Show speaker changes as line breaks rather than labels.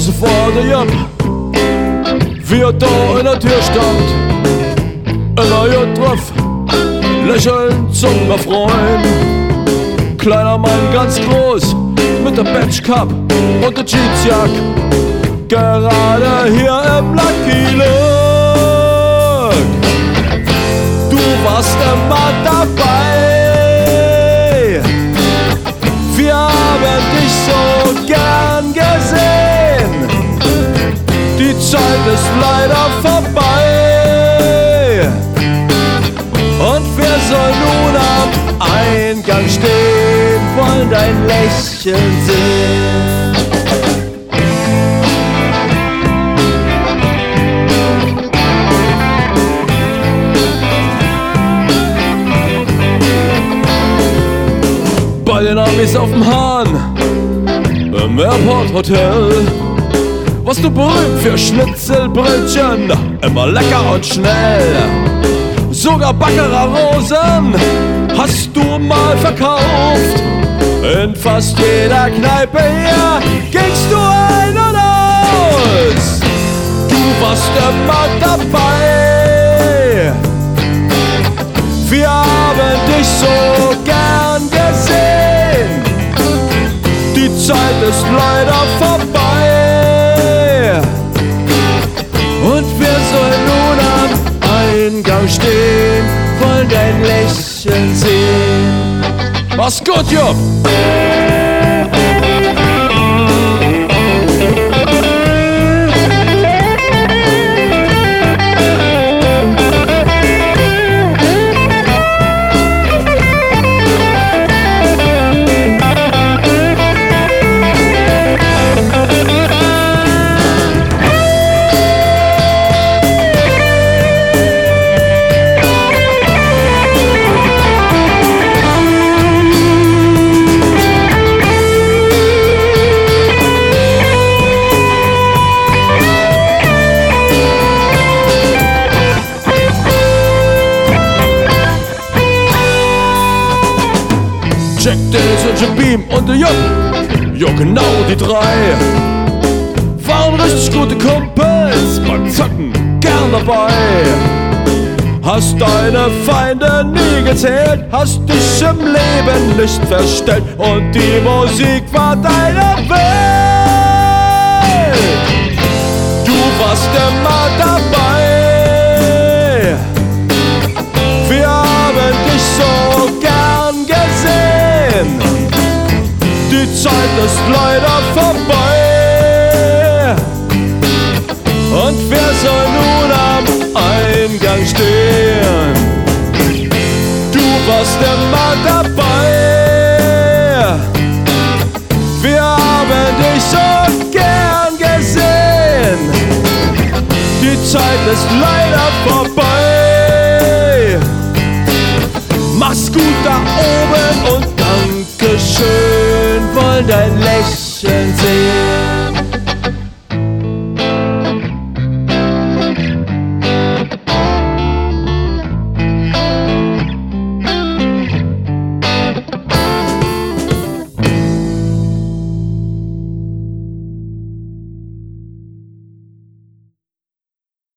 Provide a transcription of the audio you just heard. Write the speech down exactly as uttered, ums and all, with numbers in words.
Straße vor der Job, wie er da in der Tür stand. Immer gut drauf, lächelnd zum Refrain. Kleiner Mann, ganz groß, mit der Batchcup und der Jeansjack. Gerade hier im Lucky Look. Du warst immer dabei. Wir haben dich so gern gesehen. Die Zeit ist leider vorbei. Und wir sollen nun am Eingang stehen, wollen dein Lächeln sehen. Bei den Amis auf dem Hahn, im Airport Hotel, warst du berühmt für Schnitzelbrötchen, immer lecker und schnell. Sogar Baccarat Rosen hast du mal verkauft. In fast jeder Kneipe hier gingst du ein und aus. Du warst immer dabei. Wir haben dich so gern gesehen. Die Zeit ist leider vorbei. Und wir sollen nun am Eingang stehen, wollen dein Lächeln sehen. Mach's gut, Job! Jack Daniels und Jim Beam und der Jupp, jo genau die drei, waren richtig gute Kumpels, beim Zocken gern dabei. Hast deine Feinde nie gezählt, hast dich im Leben nicht verstellt und die Musik war deine Welt. Du warst immer dabei. Wir haben dich so gern gesehen. Die Zeit ist leider vorbei. Und wir sollen nun am Eingang stehen. Du warst immer dabei. Wir haben dich so gern gesehen. Die Zeit ist leider vorbei. Mach's gut da oben und Dankeschön, wollen dein Lächeln